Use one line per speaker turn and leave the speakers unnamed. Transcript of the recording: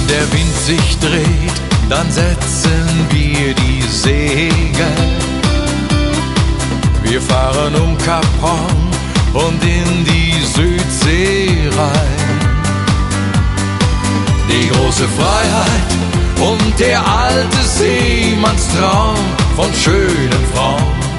der Wind sich dreht, dann setzen wir die Segel. Wir fahren um Kap Horn und in die Südsee rein. Die große Freiheit und der alte Seemannstraum von schönen Frauen.